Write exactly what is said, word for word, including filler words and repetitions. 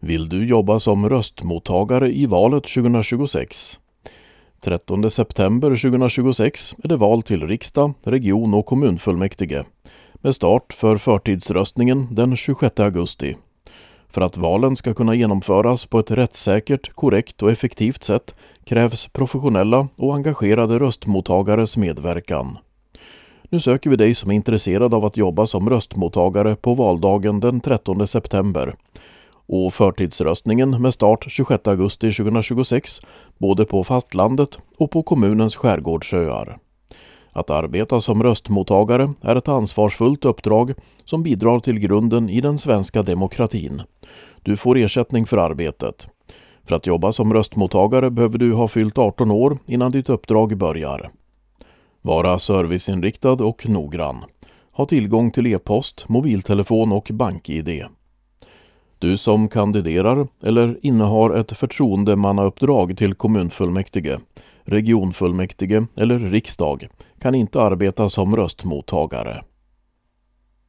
Vill du jobba som röstmottagare i valet tjugohundratjugosex? trettonde september tjugohundratjugosex är det val till riksdag, region- och kommunfullmäktige med start för förtidsröstningen den tjugosjätte augusti. För att valen ska kunna genomföras på ett rättssäkert, korrekt och effektivt sätt krävs professionella och engagerade röstmottagares medverkan. Nu söker vi dig som är intresserad av att jobba som röstmottagare på valdagen den trettonde september. Och förtidsröstningen med start tjugosjätte augusti tjugohundratjugosex både på fastlandet och på kommunens skärgårdsöar. Att arbeta som röstmottagare är ett ansvarsfullt uppdrag som bidrar till grunden i den svenska demokratin. Du får ersättning för arbetet. För att jobba som röstmottagare behöver du ha fyllt arton år innan ditt uppdrag börjar. Vara serviceinriktad och noggrann. Ha tillgång till e-post, mobiltelefon och bank-I D. Du som kandiderar eller innehar ett förtroendemannauppdrag till kommunfullmäktige, regionfullmäktige eller riksdag kan inte arbeta som röstmottagare.